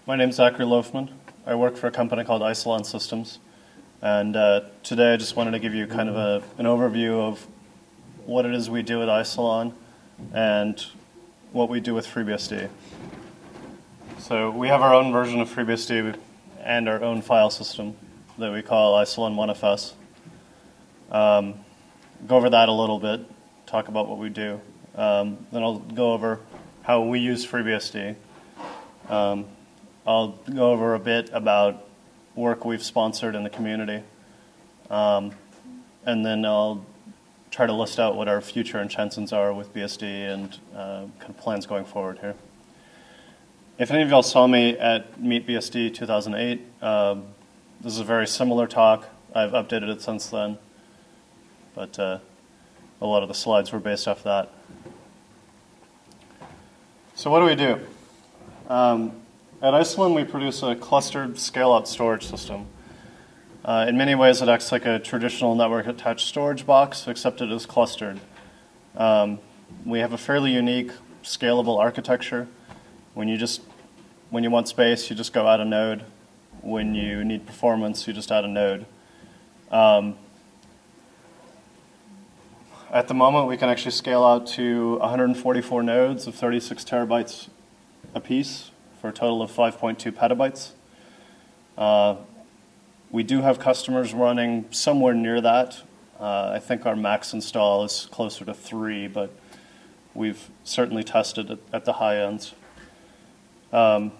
My name's Zachary Loafman. I work for a company called Isilon Systems. And today I just wanted to give you kind of an overview of what it is we do at Isilon and what we do with FreeBSD. So we have our own version of FreeBSD and our own file system that we call Isilon OneFS. Go over that a little bit, talk about what we do. Then I'll go over how we use FreeBSD. I'll go over a bit about work we've sponsored in the community. And then I'll try to list out what our future intentions are with BSD and kind of plans going forward here. If any of y'all saw me at Meet BSD 2008, this is a very similar talk. I've updated it since then, but a lot of the slides were based off that. So what do? At Isilon, we produce a clustered scale-out storage system. In many ways, it acts like a traditional network-attached storage box, except it is clustered. We have a fairly unique, scalable architecture. When you want space, you just go add a node. When you need performance, you just add a node. At the moment, we can actually scale out to 144 nodes of 36 terabytes apiece for a total of 5.2 petabytes. We do have customers running somewhere near that. I think our max install is closer to 3, but we've certainly tested it at the high ends. All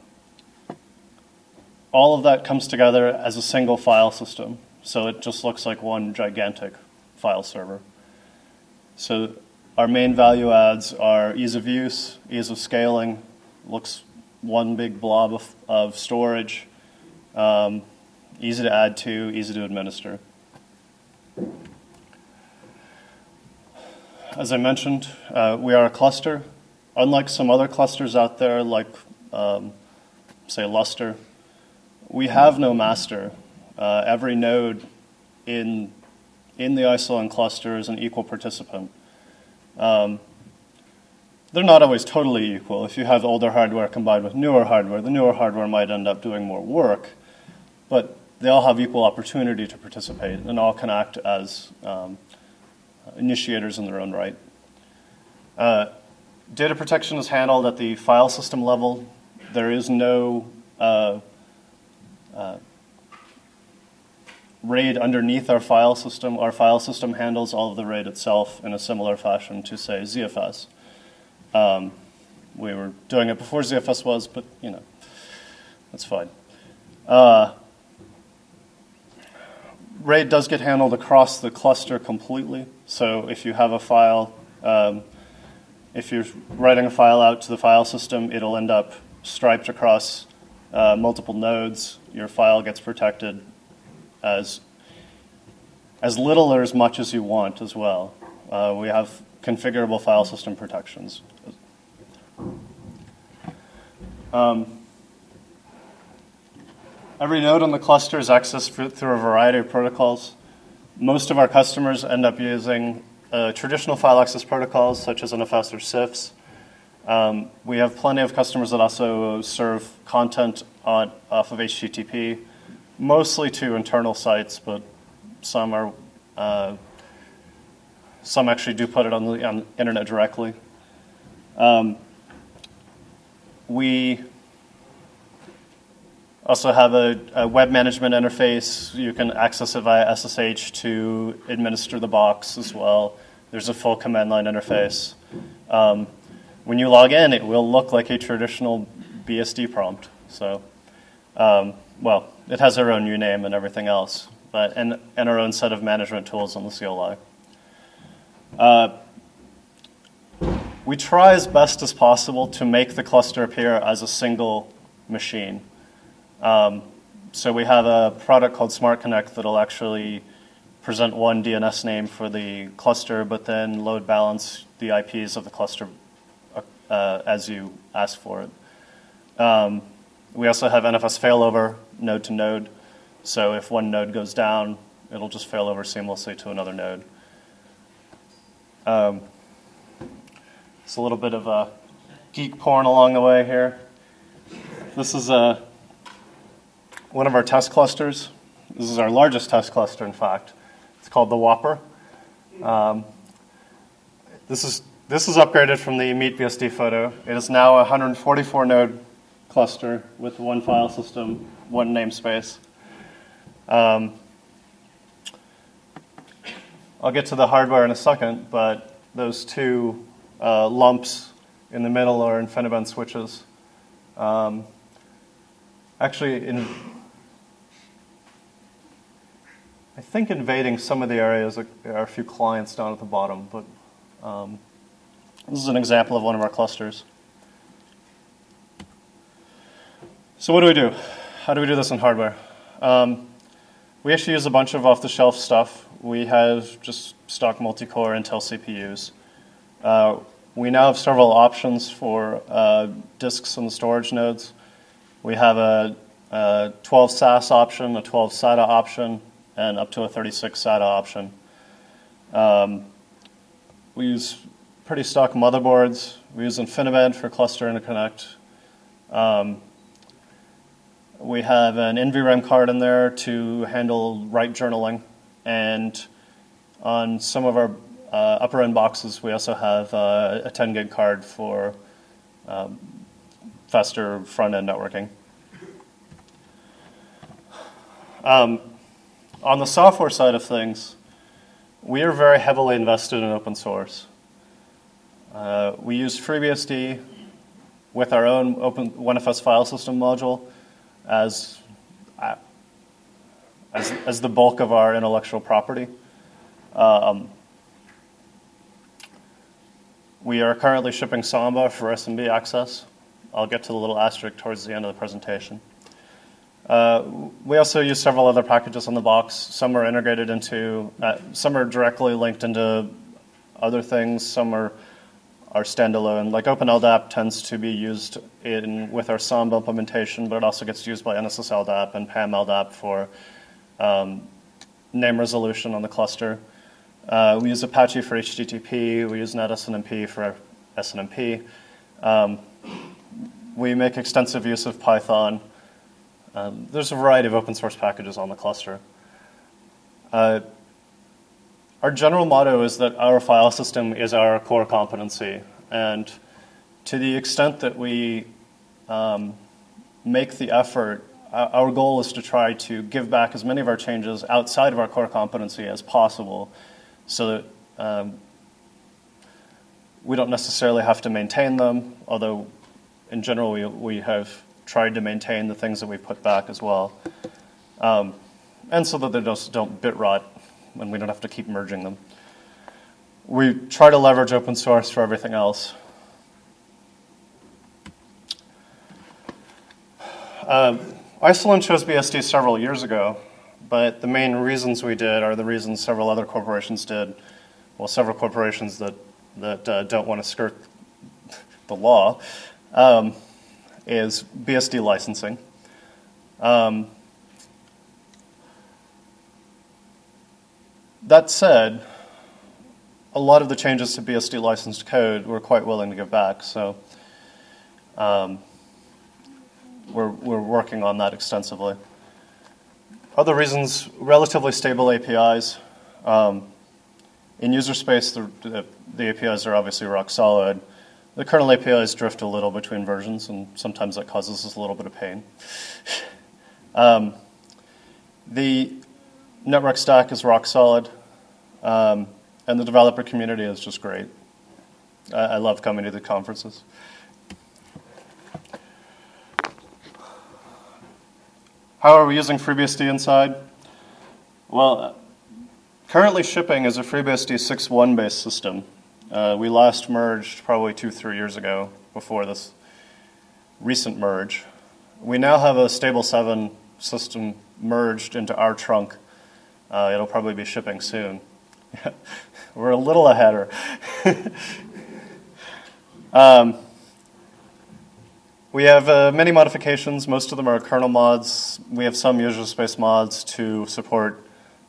of that comes together as a single file system, so it just looks like one gigantic file server. So our main value adds are ease of use, ease of scaling, looks one big blob of storage, easy to add to, easy to administer. As I mentioned, we are a cluster. Unlike some other clusters out there, like, say, Lustre, we have no master. Every node in the Isilon cluster is an equal participant. They're not always totally equal. If you have older hardware combined with newer hardware, the newer hardware might end up doing more work, but they all have equal opportunity to participate and all can act as initiators in their own right. Data protection is handled at the file system level. There is no RAID underneath our file system. Our file system handles all of the RAID itself in a similar fashion to, say, ZFS. We were doing it before ZFS was, but, you know, that's fine. RAID does get handled across the cluster completely. So if you have a file, if you're writing a file out to the file system, it'll end up striped across multiple nodes. Your file gets protected as little or as much as you want as well. We have configurable file system protections. Every node on the cluster is accessed through a variety of protocols. Most of our customers end up using traditional file access protocols such as NFS or CIFS. We have plenty of customers that also serve content off of HTTP, mostly to internal sites, but some actually do put it on the internet directly. We also have a web management interface. You can access it via SSH to administer the box as well. There's a full command line interface. When you log in, it will look like a traditional BSD prompt. So, well, it has our own uname and everything else, but and our own set of management tools on the CLI. We try as best as possible to make the cluster appear as a single machine. So we have a product called Smart Connect that'll actually present one DNS name for the cluster, but then load balance the IPs of the cluster as you ask for it. We also have NFS failover node to node. So if one node goes down, it'll just fail over seamlessly to another node. It's a little bit of a geek porn along the way here. This is one of our test clusters. This is our largest test cluster, in fact. It's called the Whopper. This is upgraded from the Meet BSD photo. It is now a 144 node cluster with one file system, one namespace. I'll get to the hardware in a second, but those two lumps in the middle are InfiniBand switches. Actually, I think invading some of the areas are a few clients down at the bottom, but this is an example of one of our clusters. So what do? How do we do this in hardware? We actually use a bunch of off-the-shelf stuff. We have just stock multi-core Intel CPUs. We now have several options for disks in the storage nodes. We have a 12 SAS option, a 12 SATA option, and up to a 36 SATA option. We use pretty stock motherboards. We use InfiniBand for cluster interconnect. We have an NVRAM card in there to handle write journaling. And on some of our upper end boxes, we also have a 10 gig card for faster front end networking. On the software side of things, we are very heavily invested in open source. We use FreeBSD with our own open OneFS file system module as the bulk of our intellectual property. We are currently shipping Samba for SMB access. I'll get to the little asterisk towards the end of the presentation. We also use several other packages on the box. Some are integrated into, some are directly linked into other things. Some are standalone. Like OpenLDAP tends to be used with our Samba implementation, but it also gets used by NSSLDAP and PAM-LDAP for name resolution on the cluster. We use Apache for HTTP. We use NetSNMP for SNMP. We make extensive use of Python. There's a variety of open source packages on the cluster. Our general motto is that our file system is our core competency, and to the extent that we make the effort, our goal is to try to give back as many of our changes outside of our core competency as possible, so that we don't necessarily have to maintain them, although in general we have tried to maintain the things that we put back as well, and so that they just don't bit rot and we don't have to keep merging them. We try to leverage open source for everything else. Isilon chose BSD several years ago, but the main reasons we did are the reasons several other corporations did. Well, several corporations that don't want to skirt the law, is BSD licensing. That said, a lot of the changes to BSD licensed code we're quite willing to give back, so we're working on that extensively. Other reasons, relatively stable APIs. In user space, the APIs are obviously rock solid. The kernel APIs drift a little between versions, and sometimes that causes us a little bit of pain. The network stack is rock solid, and the developer community is just great. I love coming to the conferences. How are we using FreeBSD inside? Well, currently shipping is a FreeBSD 6.1 based system. We last merged probably 2-3 years ago, before this recent merge. We now have a Stable 7 system merged into our trunk. It'll probably be shipping soon. We're a little ahead. We have many modifications. Most of them are kernel mods. We have some user space mods to support.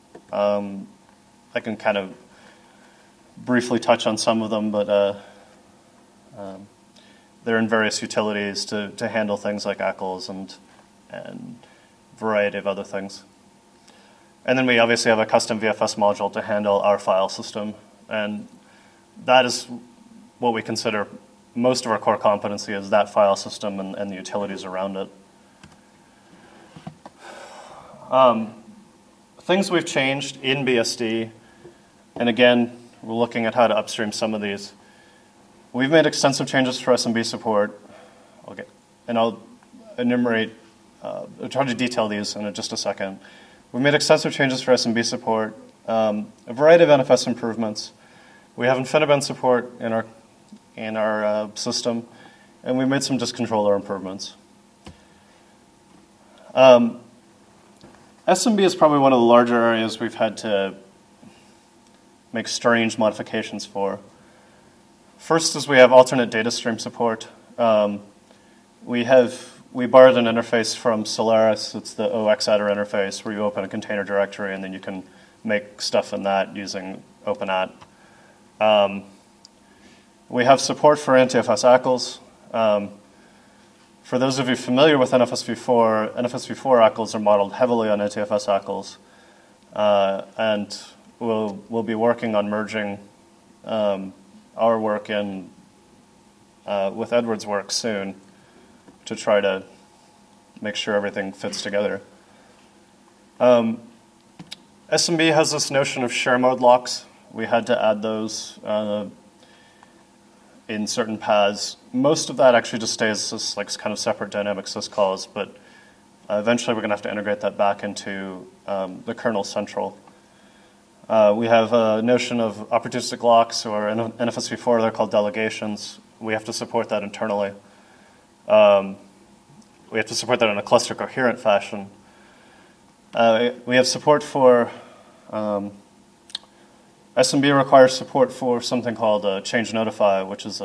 I can kind of briefly touch on some of them, but they're in various utilities to handle things like ACLs and variety of other things. And then we obviously have a custom VFS module to handle our file system, and that is what we consider most of our core competency, is that file system and the utilities around it. Things we've changed in BSD, and again, we're looking at how to upstream some of these. We've made extensive changes for SMB support. I'll enumerate, I'll try to detail these in just a second. We made extensive changes for SMB support, a variety of NFS improvements. We have InfiniBand support in our system, and we made some disk controller improvements. SMB is probably one of the larger areas we've had to make strange modifications for. First is we have alternate data stream support. We borrowed an interface from Solaris. It's the OXadder interface where you open a container directory and then you can make stuff in that using OpenAT. We have support for NTFS ACLs. For those of you familiar with NFS v4 ACLs are modeled heavily on NTFS ACLs. And we'll be working on merging our work in with Edward's work soon to try to make sure everything fits together. SMB has this notion of share mode locks. We had to add those in certain paths. Most of that actually just stays as like kind of separate dynamic syscalls, but eventually we're going to have to integrate that back into the kernel central. We have a notion of opportunistic locks, or in NFS v4 they're called delegations. We have to support that internally. We have to support that in a cluster coherent fashion. We have support for SMB requires support for something called change notify, which is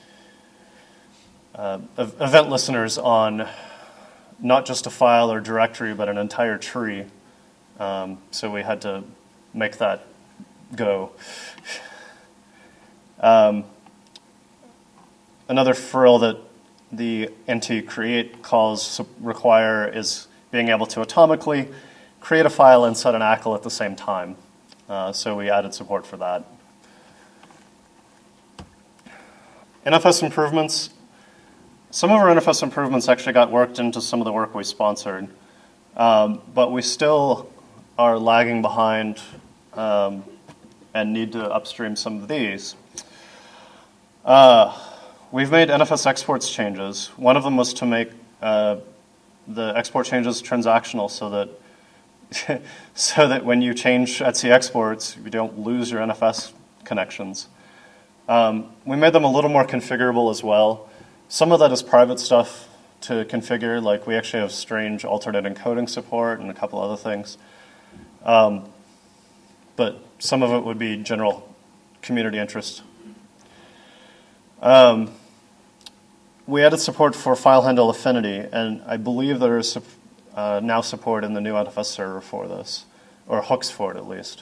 event listeners on not just a file or directory, but an entire tree. So we had to make that go. Another frill that the NT create calls require is being able to atomically create a file and set an ACL at the same time. So we added support for that. NFS improvements. Some of our NFS improvements actually got worked into some of the work we sponsored, but we still are lagging behind and need to upstream some of these. We've made NFS exports changes. One of them was to make the export changes transactional so that when you change etc exports, you don't lose your NFS connections. We made them a little more configurable as well. Some of that is private stuff to configure, like we actually have strange alternate encoding support and a couple other things. But some of it would be general community interest. We added support for file handle affinity, and I believe there is now support in the new NFS server for this, or hooks for it at least.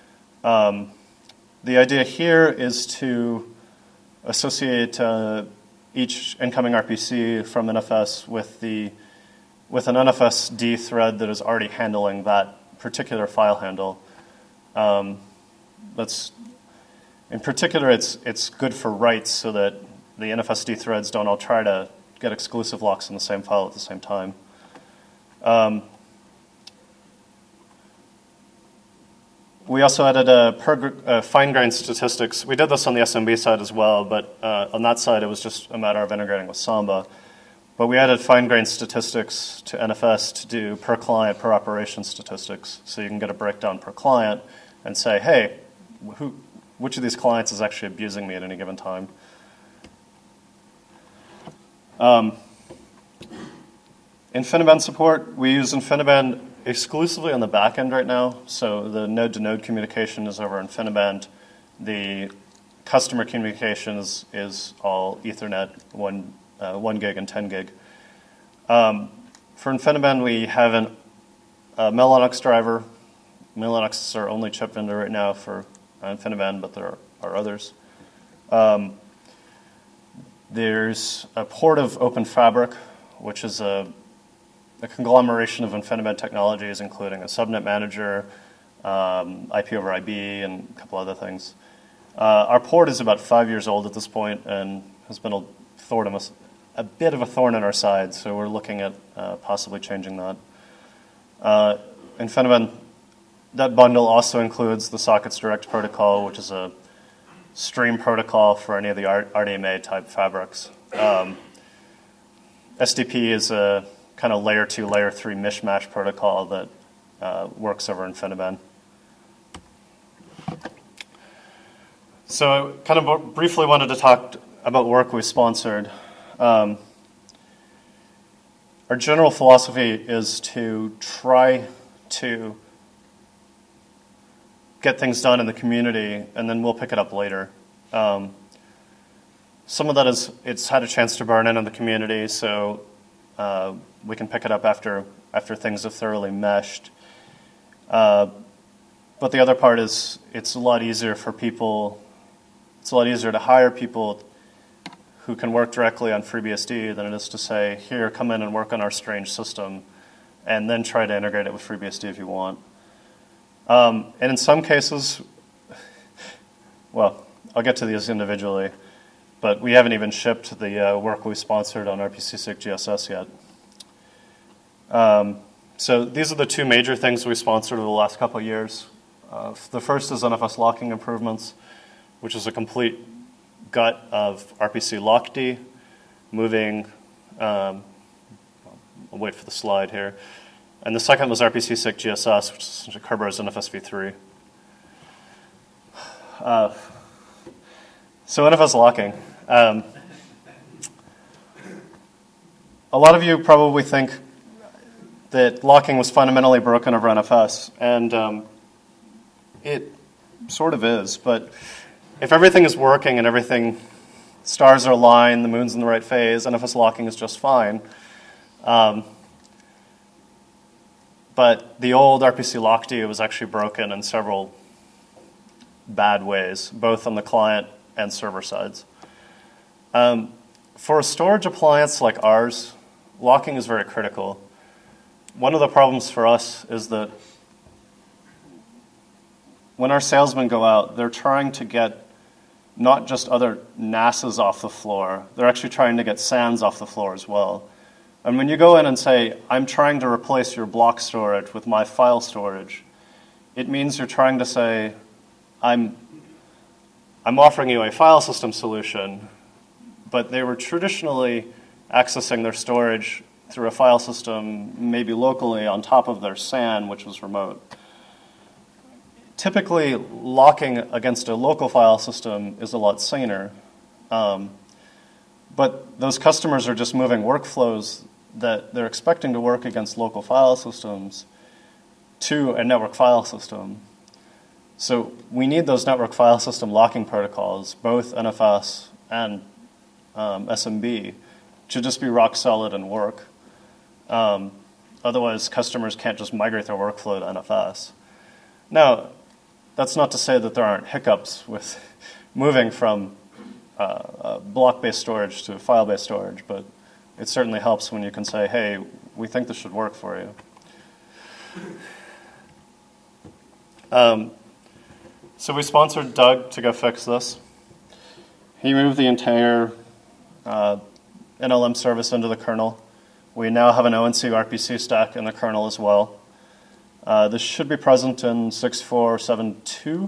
The idea here is to associate each incoming RPC from NFS with an NFS D thread that is already handling that particular file handle. In particular, it's good for writes so that the NFS D threads don't all try to get exclusive locks in the same file at the same time. We also added fine-grained statistics. We did this on the SMB side as well, but on that side it was just a matter of integrating with Samba. But we added fine-grained statistics to NFS to do per client, per operation statistics. So you can get a breakdown per client and say, hey, which of these clients is actually abusing me at any given time? InfiniBand support. We use InfiniBand exclusively on the back end right now. So the node-to-node communication is over InfiniBand. The customer communication is all Ethernet, 1 gig and 10 gig. For InfiniBand, we have a Mellanox driver. Mellanox is our only chip vendor right now for InfiniBand, but there are others. There's a port of OpenFabric, which is a conglomeration of InfiniBand technologies, including a subnet manager, IP over IB, and a couple other things. Our port is about 5 years old at this point and has been a bit of a thorn in our side, so we're looking at possibly changing that. InfiniBand, that bundle also includes the Sockets Direct protocol, which is a stream protocol for any of the RDMA type fabrics. SDP is a kind of layer 2, layer 3 mishmash protocol that works over InfiniBand. So I kind of briefly wanted to talk about work we sponsored. Our general philosophy is to try to get things done in the community, and then we'll pick it up later. Some of that is it's had a chance to burn in the community, so we can pick it up after things have thoroughly meshed. But the other part is it's a lot easier for people. It's a lot easier to hire people who can work directly on FreeBSD than it is to say, here, come in and work on our strange system, and then try to integrate it with FreeBSD if you want. And in some cases, well, I'll get to these individually, but we haven't even shipped the work we sponsored on RPC-SIG GSS yet. So these are the two major things we sponsored over the last couple of years. The first is NFS locking improvements, which is a complete gut of RPC LockD, moving, I'll wait for the slide here. And the second was RPC-SIG GSS, which is essentially Kerberos NFS v3. So NFS locking. A lot of you probably think that locking was fundamentally broken over NFS, and it sort of is, but if everything is working and everything, stars are aligned, the moon's in the right phase, NFS locking is just fine. But the old RPC LockD was actually broken in several bad ways, both on the client and server sides. For a storage appliance like ours, locking is very critical. One of the problems for us is that when our salesmen go out, they're trying to get not just other NASs off the floor, they're actually trying to get SANs off the floor as well. And when you go in and say, I'm trying to replace your block storage with my file storage, it means you're trying to say, I'm offering you a file system solution, but they were traditionally accessing their storage through a file system, maybe locally on top of their SAN, which was remote. Typically, locking against a local file system is a lot saner. But those customers are just moving workflows that they're expecting to work against local file systems to a network file system. So we need those network file system locking protocols, both NFS and SMB, to just be rock solid and work. Otherwise, customers can't just migrate their workflow to NFS. Now, that's not to say that there aren't hiccups with moving from block-based storage to file-based storage, but it certainly helps when you can say, hey, we think this should work for you. So we sponsored Doug to go fix this. He moved the entire NLM service into the kernel. We now have an ONC RPC stack in the kernel as well. This should be present in 6.4.7.2,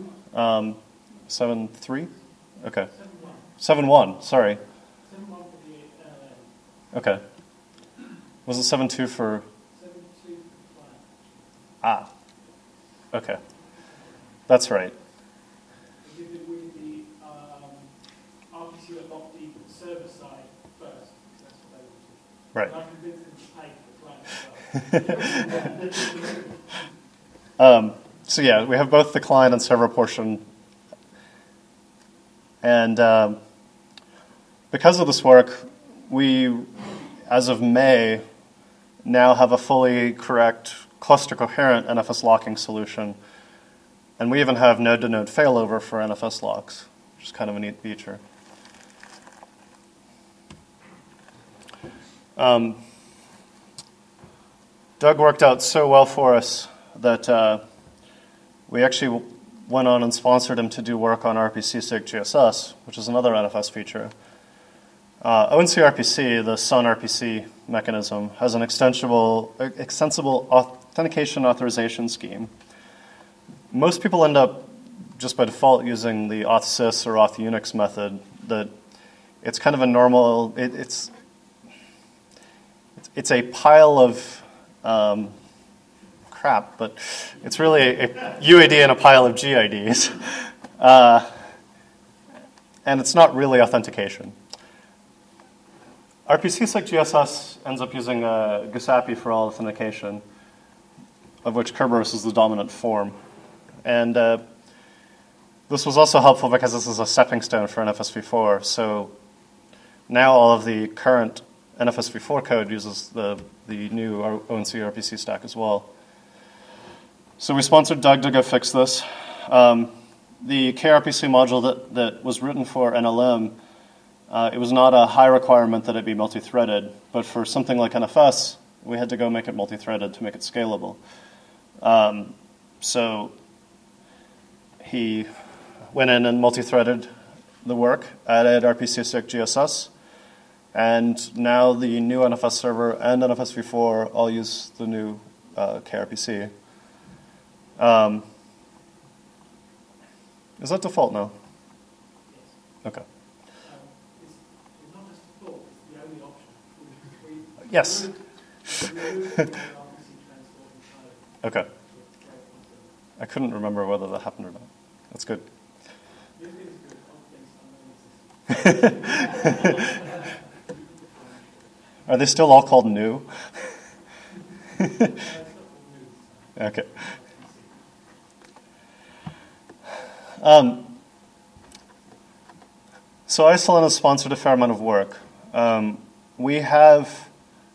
7.3? Okay. 7.1, sorry. 7.1 for the Okay. Was it 7.2 for? 7.2 for Ah. Okay. That's right. we did it with the RPC LockD server side first. That's what they wanted. Right. And I convinced them to pay for the client as well. So yeah, we have both the client and server portion. And because of this work, we, as of May, now have a fully correct cluster coherent NFS locking solution. And we even have node-to-node failover for NFS locks, which is kind of a neat feature. Doug worked out so well for us that we actually went on and sponsored him to do work on RPC-SIG GSS, which is another NFS feature. ONCRPC, the Sun RPC mechanism, has an extensible authentication authorization scheme. Most people end up just by default using the authsys or authunix method. That it's kind of a normal. It's a pile of crap, but it's really a UAD and a pile of GIDs, and it's not really authentication. RPC-SIG GSS ends up using GUSAPI for all authentication, of which Kerberos is the dominant form. And this was also helpful because this is a stepping stone for NFS v4. Now all of the current NFS v4 code uses the new ONC RPC stack as well. So we sponsored Doug to go fix this. The KRPC module that was written for NLM, it was not a high requirement that it be multi-threaded, but for something like NFS, we had to go make it multi-threaded to make it scalable. So he went in and multi-threaded the work, added RPC-SIG GSS, and now the new NFS server and NFS v4 all use the new KRPC. Is that default now? Okay. It's not just default, it's the only option. Yes. Okay. I couldn't remember whether that happened or not. That's good. Are they still all called new? Okay. So Isilon has sponsored a fair amount of work. We have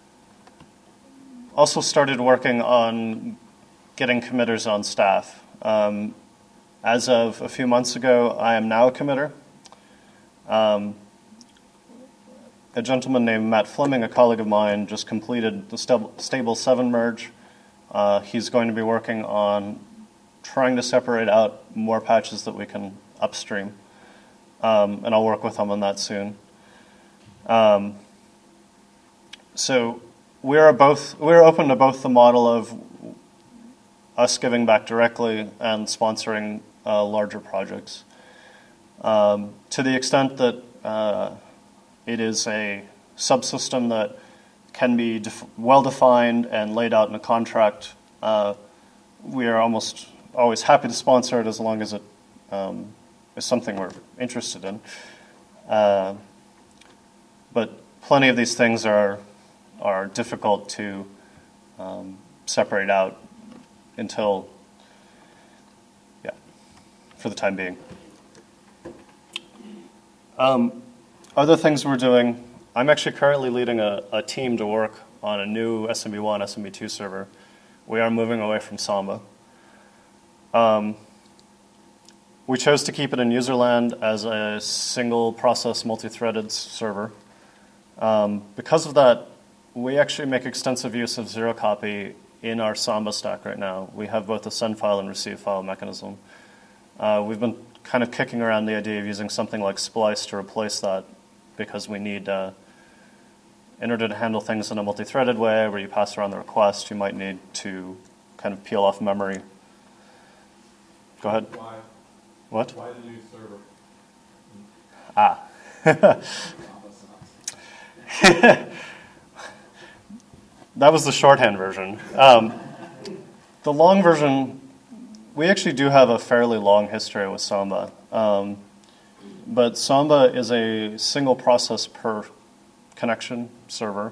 also started working on getting committers on staff. As of a few months ago, I am now a committer. A gentleman named Matt Fleming, a colleague of mine, just completed the Stable 7 merge. He's going to be working on trying to separate out more patches that we can upstream. And I'll work with him on that soon. So we're open to both the model of us giving back directly and sponsoring larger projects. To the extent that it is a subsystem that can be well-defined and laid out in a contract, we are almost always happy to sponsor it as long as it is something we're interested in. But plenty of these things are difficult to separate out until, for the time being. Other things we're doing, I'm actually currently leading a team to work on a new SMB1, SMB2 server. We are moving away from Samba. We chose to keep it in userland as a single process multi-threaded server. Because of that, we actually make extensive use of zero copy in our Samba stack right now. We have both a send file and receive file mechanism. We've been kind of kicking around the idea of using something like Splice to replace that because we need, in order to handle things in a multi-threaded way where you pass around the request, you might need to kind of peel off memory. Go ahead. Why? What? Why the new server? That was the shorthand version. The long version, we actually do have a fairly long history with Samba. But Samba is a single process per connection server.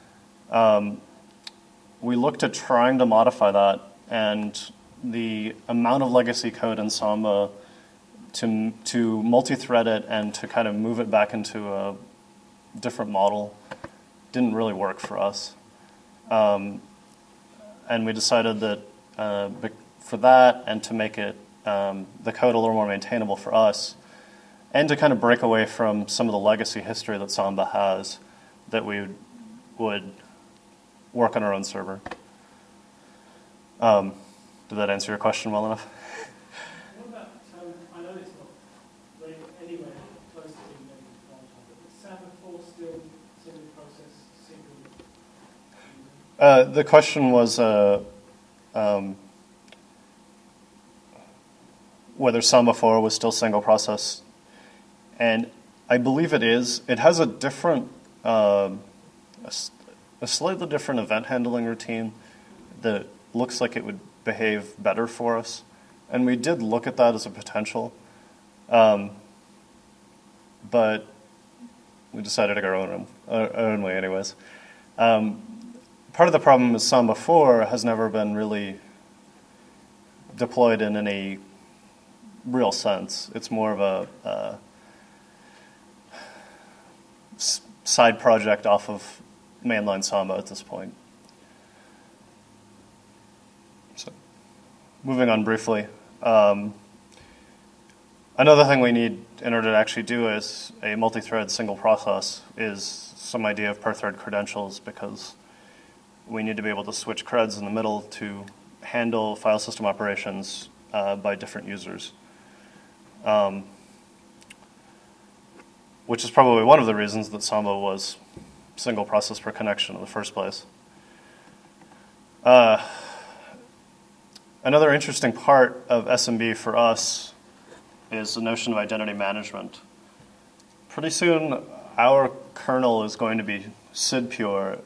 We looked at trying to modify that, and the amount of legacy code in Samba to multi-thread it and to kind of move it back into a different model didn't really work for us. And we decided that for that and to make it the code a little more maintainable for us and to kind of break away from some of the legacy history that Samba has, that we would work on our own server. Did that answer your question well enough? What about, I know it's not very anywhere close to being ready for large number, but Samba 4 still single process, single user? The question was whether Samba 4 was still single process, and I believe it is. It has a different, a slightly different event handling routine that looks like it would behave better for us, and we did look at that as a potential, but we decided to go our own way anyways. Part of the problem is Samba 4 has never been really deployed in any real sense. It's more of a side project off of mainline Samba at this point. So, moving on briefly. Another thing we need in order to actually do is a multi-thread single process is some idea of per-thread credentials, because we need to be able to switch creds in the middle to handle file system operations by different users. Which is probably one of the reasons that Samba was single process per connection in the first place. Another interesting part of SMB for us is the notion of identity management. Pretty soon, our kernel is going to be SID pure.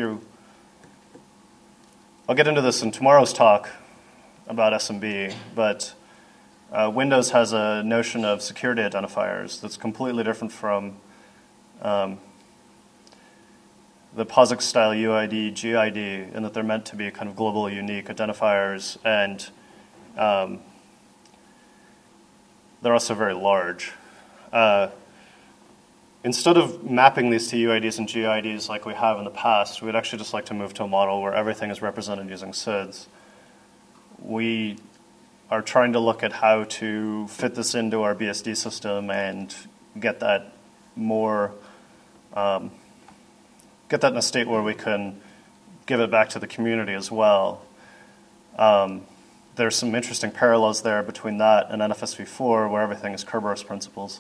I'll get into this in tomorrow's talk about SMB, but Windows has a notion of security identifiers that's completely different from the POSIX-style UID, GID, in that they're meant to be kind of globally unique identifiers, and they're also very large. Instead of mapping these to UIDs and GIDs like we have in the past, we'd actually just like to move to a model where everything is represented using SIDs. We are trying to look at how to fit this into our BSD system and get that more, get that in a state where we can give it back to the community as well. There's some interesting parallels there between that and NFS v4, where everything is Kerberos principles.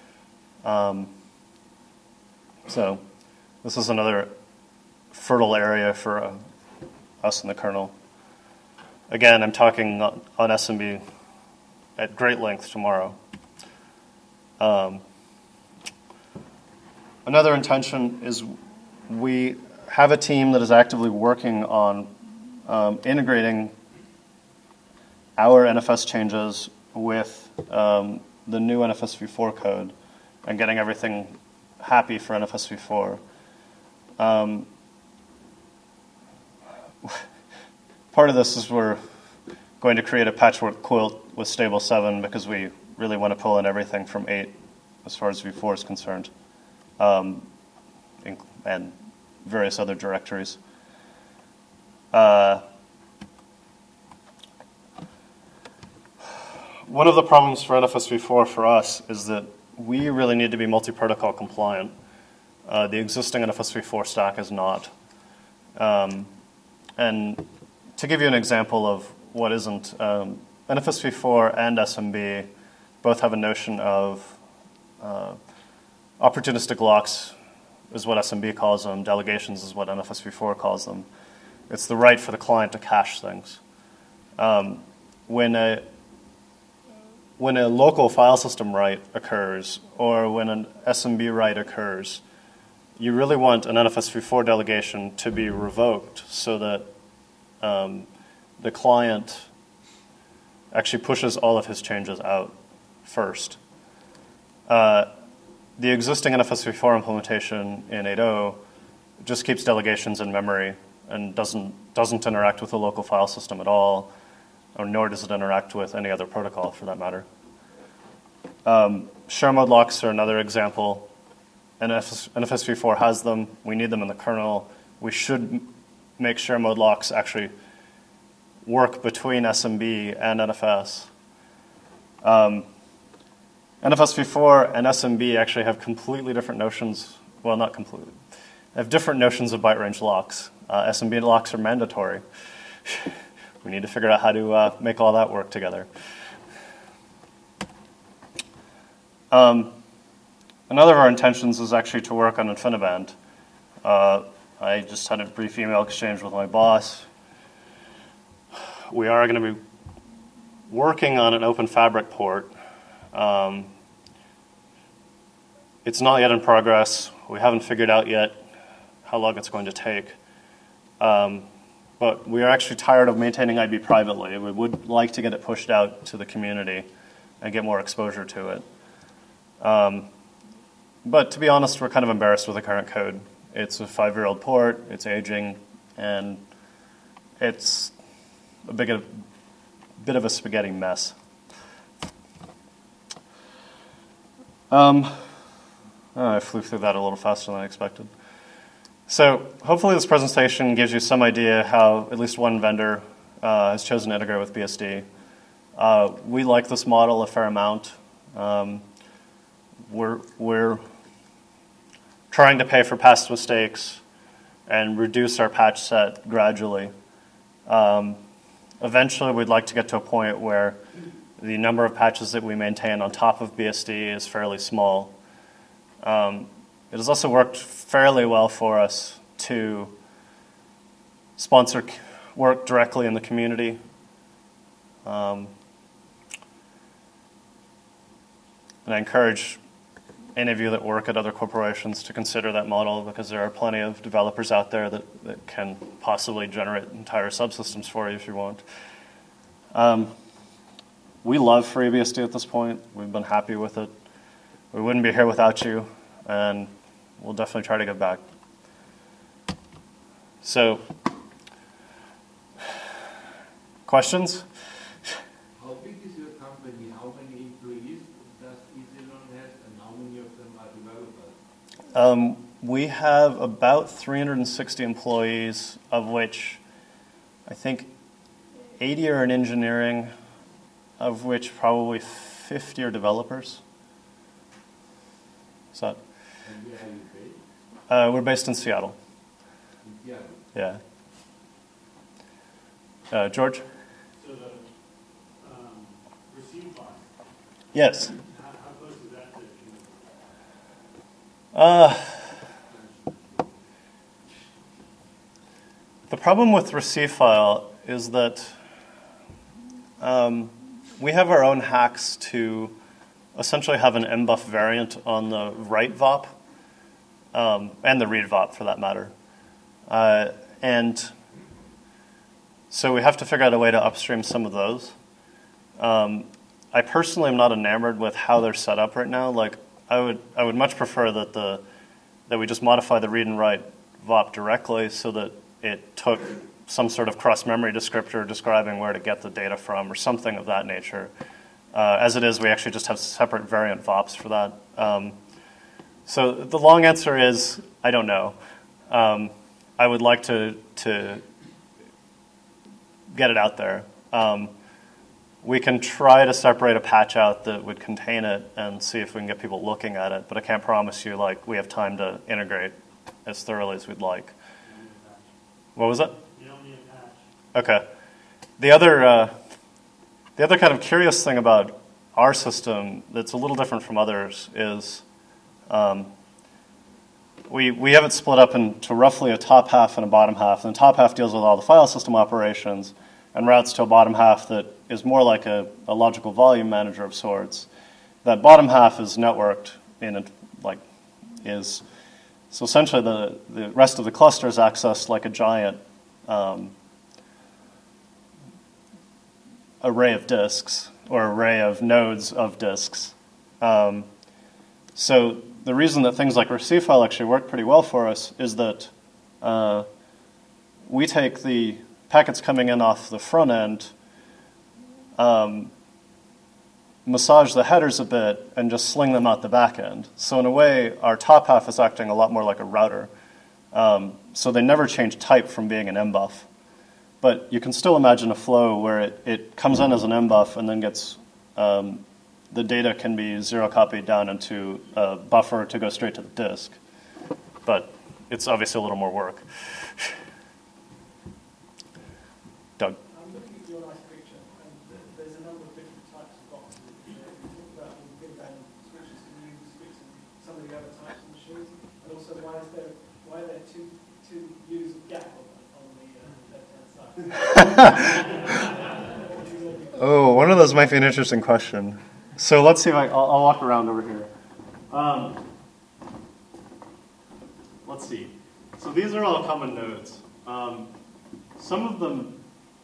So this is another fertile area for us in the kernel. Again, I'm talking on SMB at great length tomorrow. Another intention is we have a team that is actively working on integrating our NFS changes with the new NFS v4 code and getting everything happy for NFS v4. Part of this is we're going to create a patchwork quilt with stable 7 because we really want to pull in everything from 8 as far as v4 is concerned, and various other directories. One of the problems for NFS v4 for us is that we really need to be multi-protocol compliant. The existing NFS v4 stack is not. And to give you an example of what isn't, NFS v4 and SMB both have a notion of opportunistic locks is what SMB calls them, delegations is what NFS v4 calls them. It's the right for the client to cache things. When a local file system write occurs, or when an SMB write occurs, you really want an NFS v4 delegation to be revoked so that the client actually pushes all of his changes out first. The existing NFS v4 implementation in 8.0 just keeps delegations in memory and doesn't interact with the local file system at all, or nor does it interact with any other protocol for that matter. Share mode locks are another example. NFS v4 has them. We need them in the kernel. We should make share mode locks actually work between SMB and NFS. NFS v4 and SMB actually have completely different notions. Well, not completely. They have different notions of byte range locks. SMB locks are mandatory, we need to figure out how to make all that work together. Another of our intentions is actually to work on InfiniBand. I just had a brief email exchange with my boss. We are going to be working on an Open Fabric port. It's not yet in progress. We haven't figured out yet how long it's going to take. But we are actually tired of maintaining IB privately. We would like to get it pushed out to the community and get more exposure to it. But to be honest, we're kind of embarrassed with the current code. It's a 5-year-old port, it's aging, and it's a bit of a spaghetti mess. I flew through that a little faster than I expected. So hopefully this presentation gives you some idea how at least one vendor has chosen to integrate with BSD. We like this model a fair amount. We're trying to pay for past mistakes and reduce our patch set gradually. Eventually, we'd like to get to a point where the number of patches that we maintain on top of BSD is fairly small. It has also worked fairly well for us to sponsor work directly in the community. And I encourage any of you that work at other corporations to consider that model, because there are plenty of developers out there that can possibly generate entire subsystems for you if you want. We love FreeBSD at this point. We've been happy with it. We wouldn't be here without you, and we'll definitely try to give back. So, questions? How big is your company? How many employees does Epsilon have, and how many of them are developers? We have about 360 employees, of which I think 80 are in engineering, of which probably 50 are developers. Is that? And where are you based? We're based in Seattle. In Seattle. Yeah. George? So the receive file, Yes. how close is that to The problem with receive file is that we have our own hacks to essentially have an MBUF variant on the write VOP, and the read VOP for that matter. And so we have to figure out a way to upstream some of those. I personally am not enamored with how they're set up right now. Like, I would much prefer that we just modify the read and write VOP directly so that it took some sort of cross-memory descriptor describing where to get the data from or something of that nature. As it is, we actually just have separate variant VOPs for that. So the long answer is, I don't know. I would like to get it out there. We can try to separate a patch out that would contain it and see if we can get people looking at it, but I can't promise you we have time to integrate as thoroughly as we'd like. What was it? you don't need a patch? Okay. The other kind of curious thing about our system that's a little different from others is we have it split up into roughly a top half and a bottom half. And the top half deals with all the file system operations and routes to a bottom half that is more like a logical volume manager of sorts. That bottom half is networked so essentially the rest of the cluster is accessed like a giant array of disks or array of nodes of disks. So the reason that things like receive file actually work pretty well for us is that we take the packets coming in off the front end, massage the headers a bit, and just sling them out the back end. So in a way, our top half is acting a lot more like a router. So they never change type from being an MBUF. But you can still imagine a flow where it comes in as an MBUF and then gets the data can be zero copied down into a buffer to go straight to the disk. But it's obviously a little more work. Doug? I'm looking machines? And also, why are there two U's of gap on the left-hand side? Oh, one of those might be an interesting question. So let's see if I'll walk around over here. Let's see. So these are all common nodes. Some of them,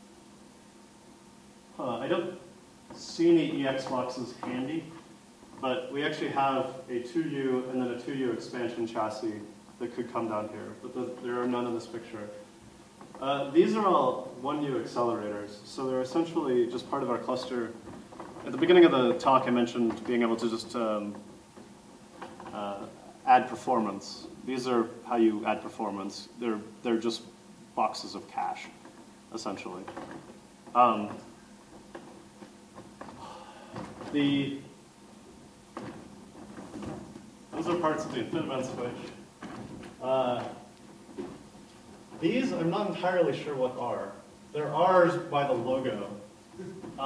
I don't see any EX boxes handy, but we actually have a 2U and then a 2U expansion chassis that could come down here, but there are none in this picture. These are all 1U accelerators, so they're essentially just part of our cluster. At the beginning of the talk, I mentioned being able to just add performance. These are how you add performance. They're just boxes of cache, essentially. Those are parts of the InfiniBand switch. These, I'm not entirely sure what are. They're R's by the logo. They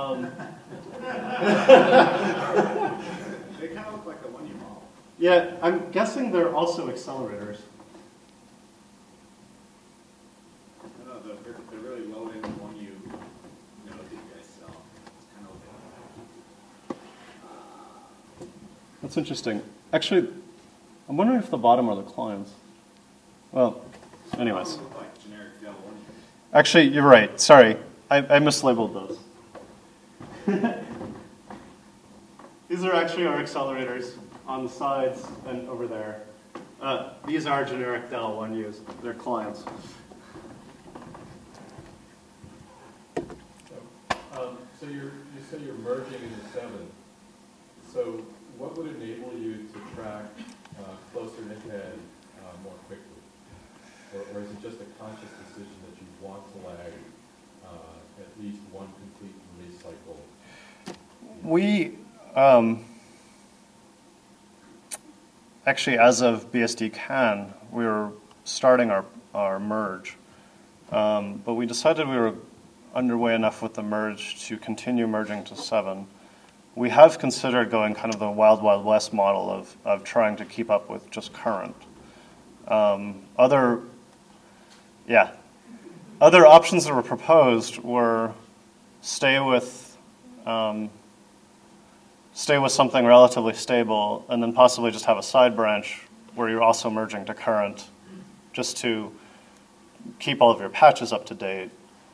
kind of look like the one you model. Yeah, I'm guessing they're also accelerators. No, they're really low end one you know that you guys sell. It's kind of That's interesting. Actually, I'm wondering if the bottom are the clients. Well, anyways. look like generic Dell one. Actually, you're right. Sorry, I mislabeled those. These are actually our accelerators on the sides and over there. These are generic Dell 1Us. They're clients. So you say you're merging into 7. So what would enable you to track closer ahead more quickly? Or is it just a conscious decision that you want to lag at least one complete release cycle? We, actually, as of BSD CAN, we were starting our merge. But we decided we were underway enough with the merge to continue merging to 7. We have considered going kind of the Wild Wild West model of trying to keep up with just current. Other options that were proposed were stay with something relatively stable, and then possibly just have a side branch where you're also merging to current, just to keep all of your patches up to date.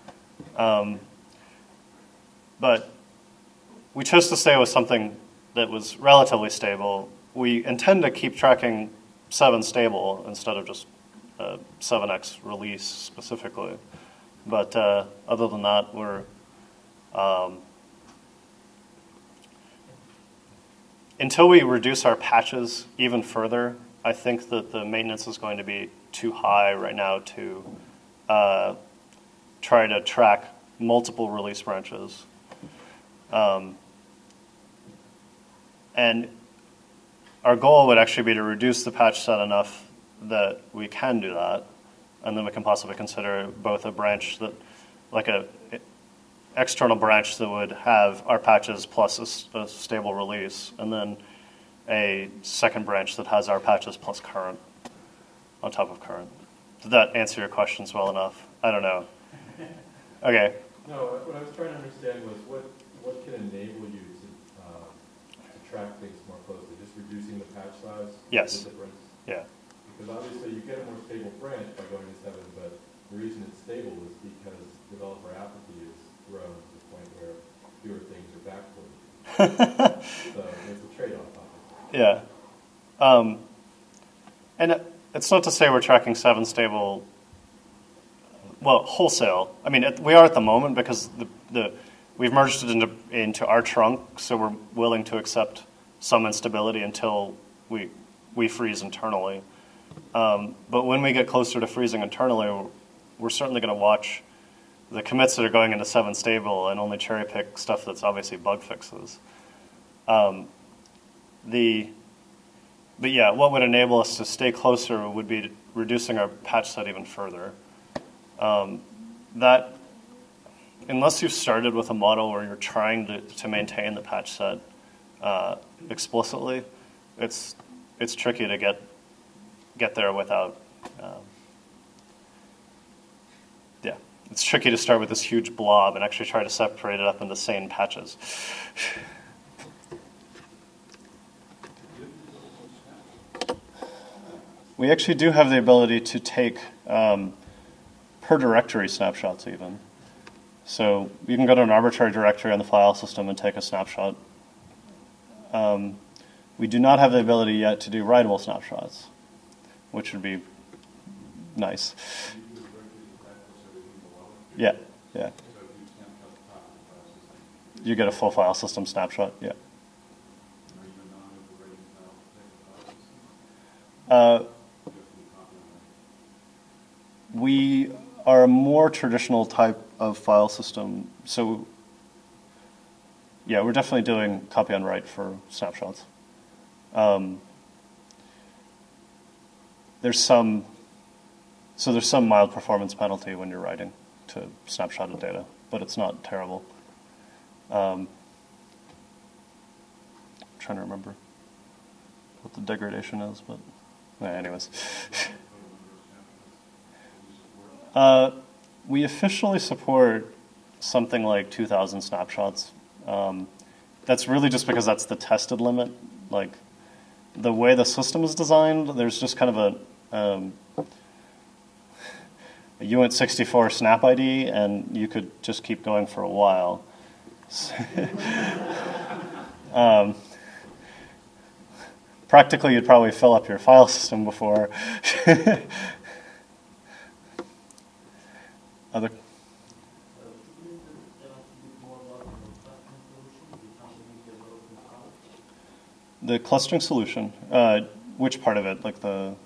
But we chose to stay with something that was relatively stable. We intend to keep tracking 7 stable instead of just 7x release specifically. But other than that, we're until we reduce our patches even further, I think that the maintenance is going to be too high right now to try to track multiple release branches. And our goal would actually be to reduce the patch set enough that we can do that, and then we can possibly consider both a branch that, like a external branch that would have our patches plus a stable release, and then a second branch that has our patches plus current on top of current. Did that answer your questions well enough? I don't know. Okay. No, what I was trying to understand was what can enable you to track things more closely? Just reducing the patch size? Yes. The difference? Yeah. Because obviously you get a more stable branch by going to 7, but the reason it's stable is because developer apathy has grown to the point where fewer things are backported. So it's a trade-off, obviously. Yeah. And it's not to say we're tracking 7 stable, well, wholesale. I mean, we are at the moment because we've merged it into our trunk, so we're willing to accept some instability until we freeze internally. But when we get closer to freezing internally, we're certainly going to watch the commits that are going into 7 stable and only cherry pick stuff that's obviously bug fixes. But yeah, what would enable us to stay closer would be reducing our patch set even further. That, unless you've started with a model where you're trying to maintain the patch set explicitly, it's tricky to get get there without, yeah. It's tricky to start with this huge blob and actually try to separate it up into sane patches. We actually do have the ability to take per directory snapshots even. So you can go to an arbitrary directory on the file system and take a snapshot. We do not have the ability yet to do writable snapshots, which would be nice. Yeah, yeah. You get a full file system snapshot, yeah. We are a more traditional type of file system, so yeah, we're definitely doing copy on write for snapshots. There's some mild performance penalty when you're writing to snapshotted data, but it's not terrible. I'm trying to remember what the degradation is, but anyways. We officially support something like 2,000 snapshots. That's really just because that's the tested limit. Like, the way the system is designed, there's just kind of a uint64 snap ID, and you could just keep going for a while. Practically, you'd probably fill up your file system before. Other. The clustering solution, which part of it? Like the.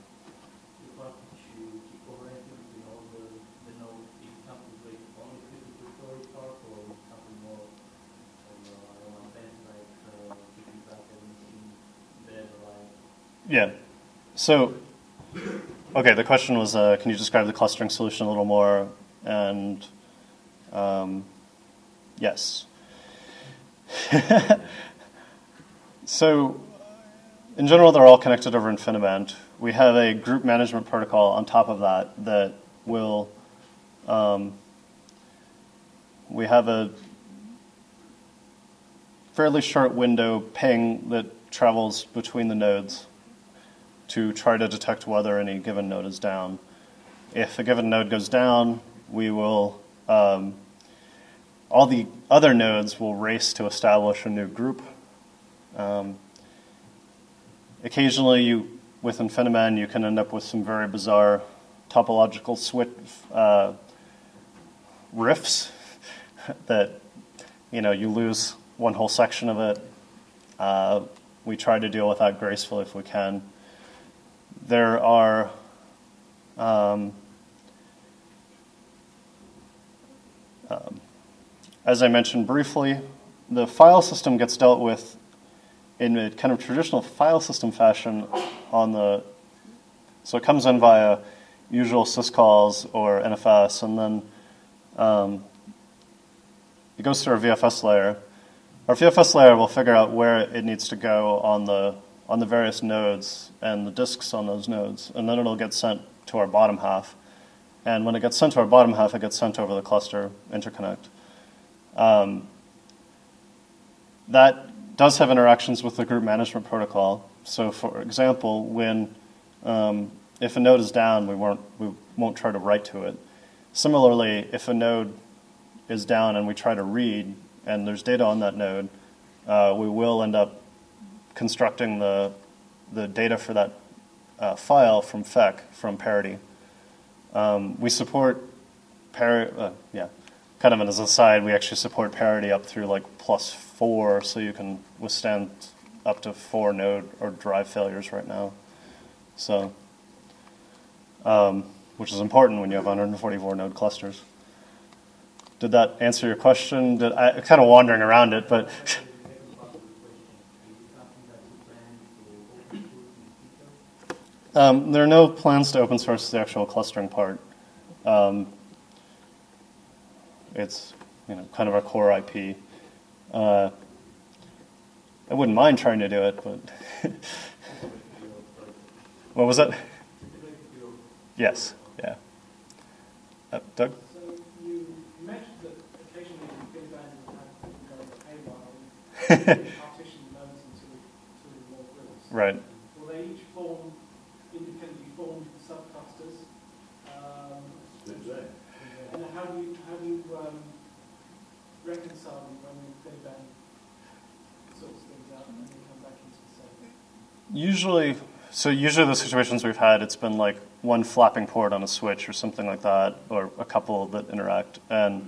Yeah. So, okay, the question was, can you describe the clustering solution a little more? And yes. So, in general, they're all connected over InfiniBand. We have a group management protocol on top of that will, we have a fairly short window ping that travels between the nodes to try to detect whether any given node is down. If a given node goes down, we will, all the other nodes will race to establish a new group. Occasionally, with InfiniBand, you can end up with some very bizarre topological riffs that, you lose one whole section of it. We try to deal with that gracefully if we can. There are as I mentioned briefly, the file system gets dealt with in a kind of traditional file system fashion so it comes in via usual syscalls or NFS, and then it goes through our VFS layer. Our VFS layer will figure out where it needs to go on the various nodes and the disks on those nodes, and then it'll get sent to our bottom half. And when it gets sent to our bottom half, it gets sent over the cluster interconnect. That does have interactions with the group management protocol. So, for example, when if a node is down, we won't try to write to it. Similarly, if a node is down and we try to read, and there's data on that node, we will end up constructing the data for that file from FEC, from parity. We support parity, kind of as an aside, we actually support parity up through like +4, so you can withstand up to 4 node or drive failures right now. So, which is important when you have 144 node clusters. Did that answer your question? I'm kind of wandering around it, but. There are no plans to open source the actual clustering part. It's kind of our core IP. I wouldn't mind trying to do it, but what was that? Yes, yeah. Doug? So you mentioned that occasionally Big Bang will have people go haywire and partition nodes into two or more groups. Right. Will they each form independently formed subclusters? And how do you reconcile them when Big Bang sorts things out and then come back into the same? Usually the situations we've had, it's been like one flapping port on a switch or something like that, or a couple that interact. And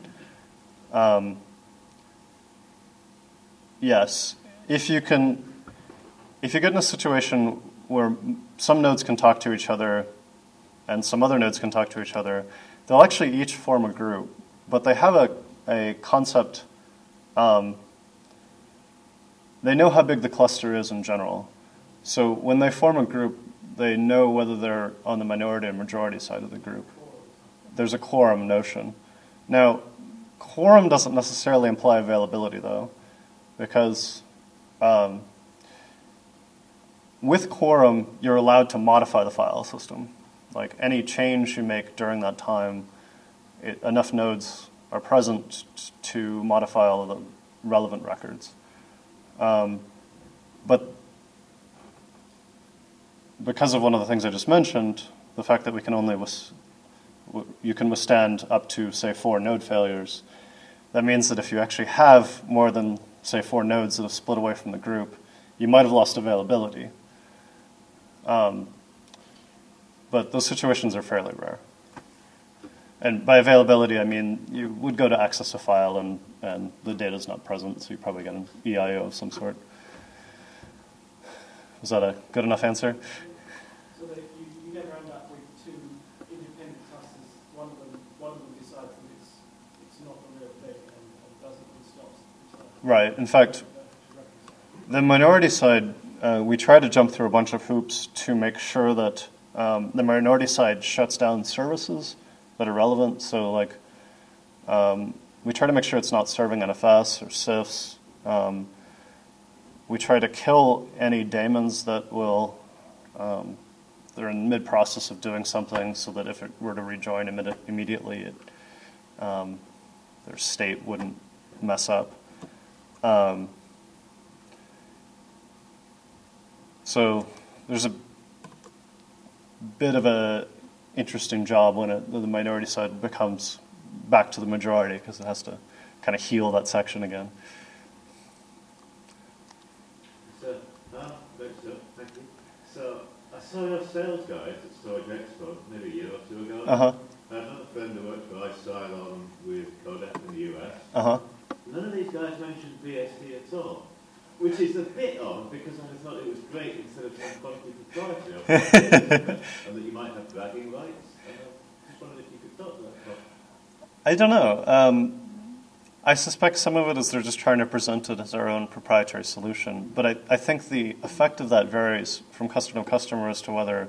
yes, if you get in a situation where some nodes can talk to each other and some other nodes can talk to each other, they'll actually each form a group, but they have a concept. They know how big the cluster is in general. So when they form a group, they know whether they're on the minority or majority side of the group. There's a quorum notion. Now, quorum doesn't necessarily imply availability, though, because with quorum, you're allowed to modify the file system. Like any change you make during that time, enough nodes are present to modify all of the relevant records. But because of one of the things I just mentioned, the fact that we can you can withstand up to, say, 4 node failures, that means that if you actually have more than, say, 4 nodes that have split away from the group, you might have lost availability. But those situations are fairly rare. And by availability, I mean you would go to access a file and the data's not present, so you probably get an EIO of some sort. Was that a good enough answer? So that you never end up with 2 independent clusters. One of them decides that it's not the real thing and doesn't and stops. Right. In fact, the minority side, we try to jump through a bunch of hoops to make sure that the minority side shuts down services that are relevant. So, like, we try to make sure it's not serving NFS or CIFS. We try to kill any daemons that will, they're in mid-process of doing something, so that if it were to rejoin immediately, their state wouldn't mess up. So there's a bit of a interesting job when the minority side becomes back to the majority, because it has to kind of heal that section again. Thank you. So I saw your sales guys at Storage Expo maybe a year or 2 ago. Uh-huh. I had another friend who worked for iCylon with Codec in the US. Uh-huh. None of these guys mentioned BSD at all, which is a bit odd because I thought it was great instead of some funky proprietary and that you might have bragging rights. I just wondered if you could talk to that. I don't know. I suspect some of it is they're just trying to present it as our own proprietary solution. But I think the effect of that varies from customer to customer as to whether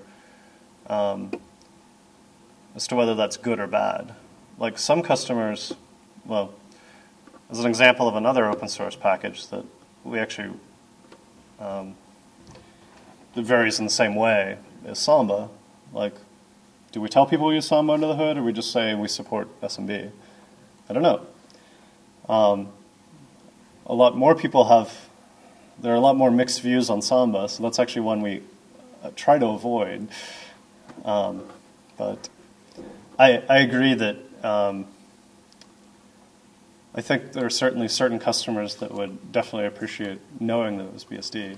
that's good or bad. Like some customers, well, as an example of another open source package that we actually that varies in the same way is Samba. Like, do we tell people we use Samba under the hood, or we just say we support SMB? I don't know. A lot more people there are a lot more mixed views on Samba, so that's actually one we try to avoid. But I agree that I think there are certainly certain customers that would definitely appreciate knowing that it was BSD.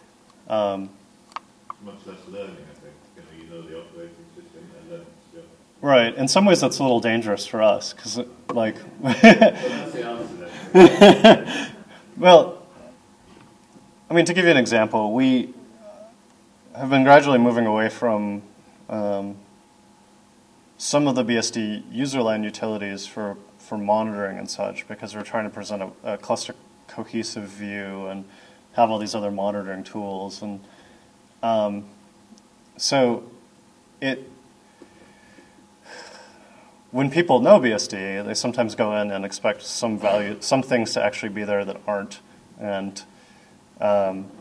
Much less learning, I think. You know the operating system and then stuff. Right. In some ways, that's a little dangerous for us because, like. Well, that's the answer then. Well, I mean, to give you an example, we have been gradually moving away from some of the BSD userland utilities for monitoring and such, because we're trying to present a cluster cohesive view and have all these other monitoring tools. And so when people know BSD, they sometimes go in and expect some things to actually be there that aren't. And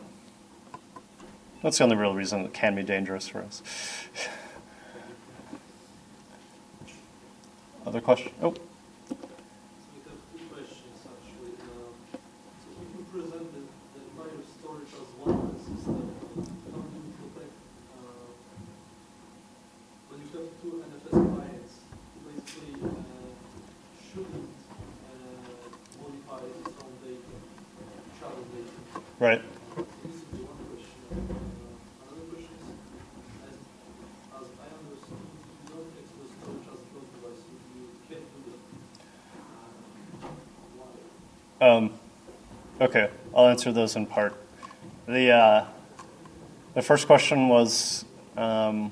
that's the only real reason it can be dangerous for us. Other question? Oh, So we have two questions actually. So if you present the entire storage as one file system, how do you protect when you have two NFS clients? You basically shouldn't modify its own data, shadow data. right. This is one question. Another question is, as I understood, you don't expose storage as a closed device, so you can't do that. Why? Okay, I'll answer those in part. The first question was, how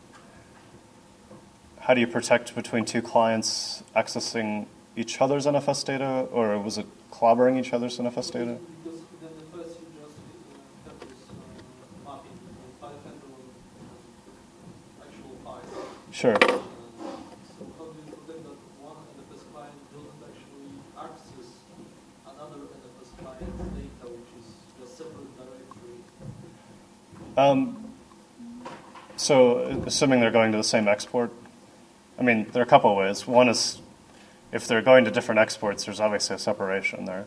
do you protect between two clients accessing each other's NFS data, or was it clobbering each other's NFS data? Because then the first you just have this mapping between file handle and actual files. Sure. So how do you protect that one NFS client doesn't actually access another NFS client's data, which is just separate directory? So, assuming they're going to the same export, I mean, there are a couple of ways. One is, if they're going to different exports, there's obviously a separation there.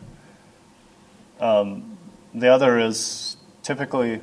The other is typically,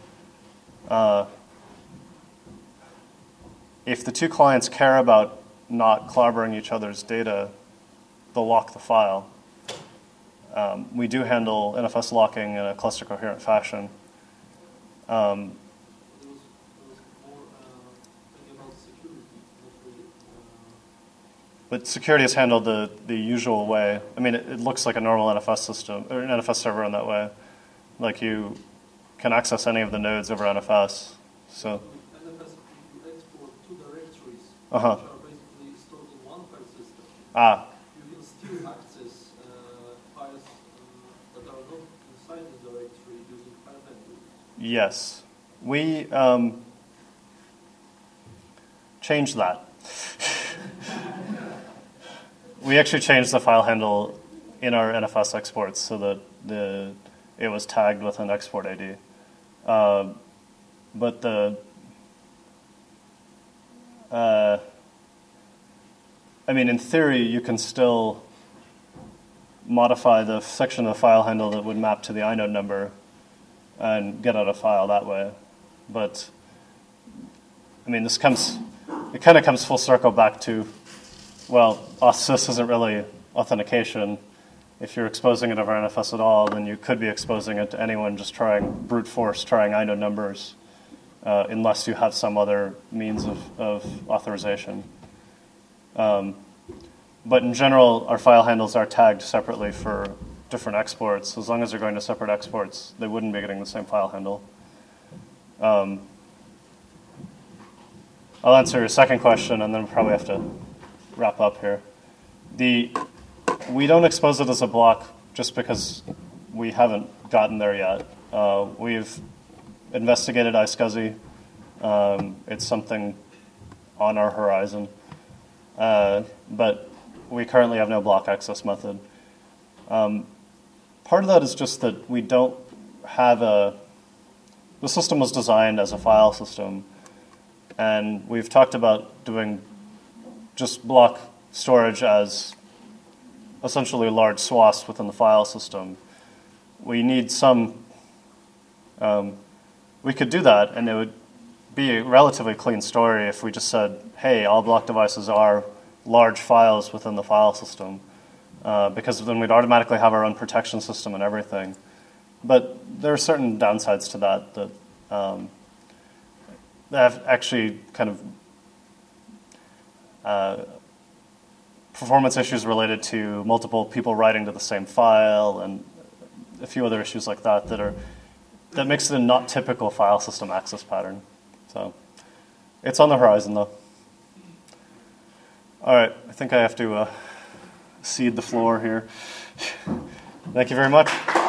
if the two clients care about not clobbering each other's data, they'll lock the file. We do handle NFS locking in a cluster coherent fashion. There was more thinking about security, not really. But security is handled the usual way. I mean, it looks like a normal NFS system, or an NFS server in that way. Like you can access any of the nodes over NFS. So, With NFS, you export two directories, Uh-huh. which are basically stored in one file system. You can still access files that are not inside the directory using file handle. yes. We changed that. We actually changed the file handle in our NFS exports so that it was tagged with an export ID. But I mean, in theory, you can still modify the section of the file handle that would map to the inode number and get out a file that way. But, I mean, it kind of comes full circle back to, well, OSIS isn't really authentication. If you're exposing it over NFS at all, then you could be exposing it to anyone just brute force trying inode numbers, unless you have some other means of authorization. But in general, our file handles are tagged separately for different exports. As long as they're going to separate exports, they wouldn't be getting the same file handle. I'll answer your second question, and then we'll probably have to wrap up here. We don't expose it as a block just because we haven't gotten there yet. We've investigated iSCSI. It's something on our horizon. But we currently have no block access method. Part of that is just that we don't have the system was designed as a file system, and we've talked about doing just block storage as essentially large swaths within the file system. We need some, we could do that, and it would be a relatively clean story if we just said, hey, all block devices are large files within the file system, because then we'd automatically have our own protection system and everything. But there are certain downsides to that have actually kind of performance issues related to multiple people writing to the same file and a few other issues like that that makes it a not typical file system access pattern. So it's on the horizon, though. All right, I think I have to cede the floor here. Thank you very much.